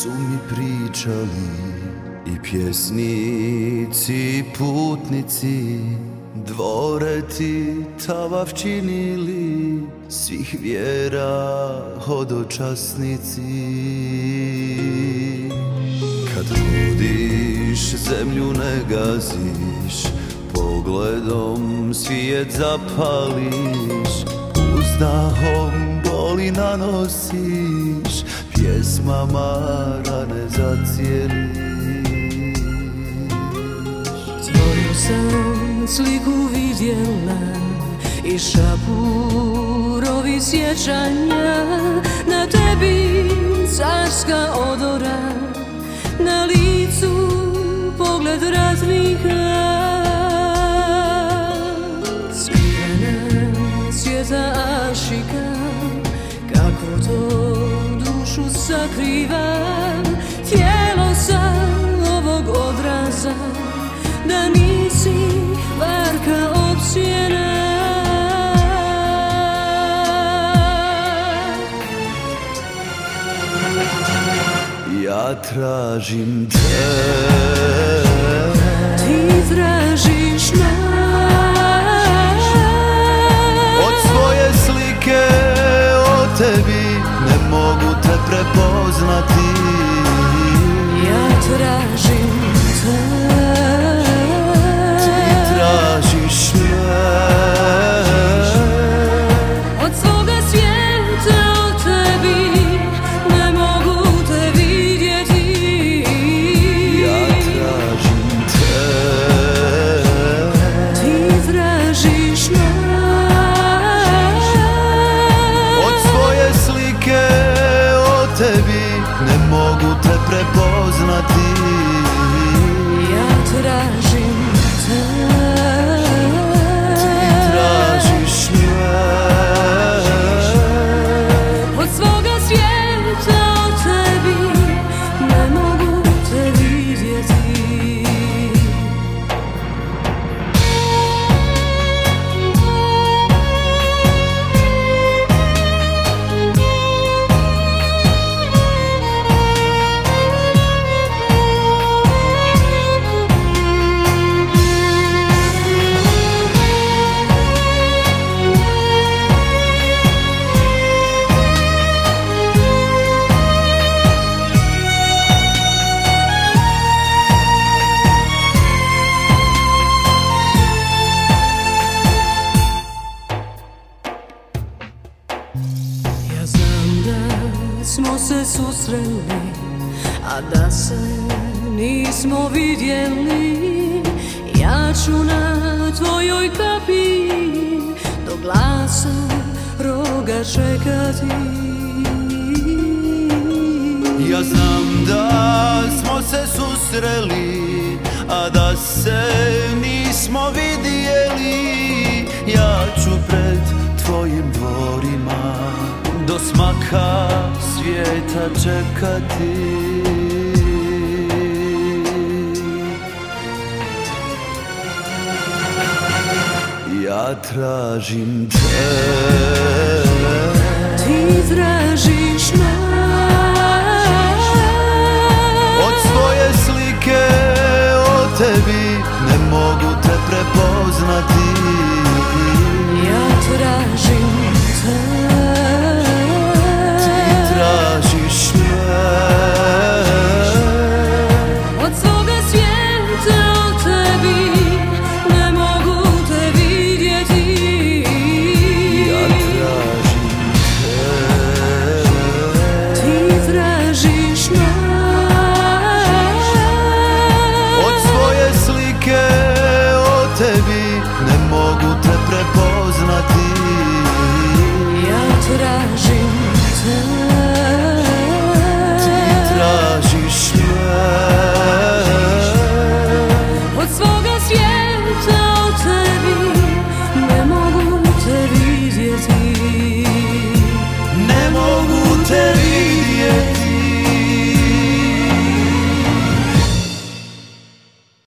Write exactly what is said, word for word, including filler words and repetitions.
su mi pričali i pjesnici, putnici, dvoreti tavav činili, svih vjera hodočasnici. Kad hodiš, zemlju ne gaziš, pogledom svijet zapališ, uzdahom boli nanosiš, pjesmama rane zacijeliš. Tvoju sam sliku vidjela i šapurovi sjećanja, na tebi carska odora, na licu pogled razlika. Skrivena svijeta ašika, kako to dušu sakriva, tijelo sam ovog odraza, da nisi varka od sjena. Ja tražim te, ti tražiš nas. Od svoje slike o tebi ne mogu te prepoznati. Ja tražim te, ti tražiš me. od svoga svijeta o tebi ne mogu te vidjeti. Ja tražim te, ti tražiš nas. od svoje slike o tebi ne mogu te prepoznati. Ja tražim te, ti tražiš me. od svoga svijeta o tebi ne mogu te vidjeti. Ja znam da smo se susreli, a da se nismo vidjeli. Ja ću na tvojoj kapi do glasa roga čekati. Ja znam da smo se susreli, a da se nismo vidjeli. Ja ću pred tvojim dvorima do smaka svijeta čekati. Ja tražim te,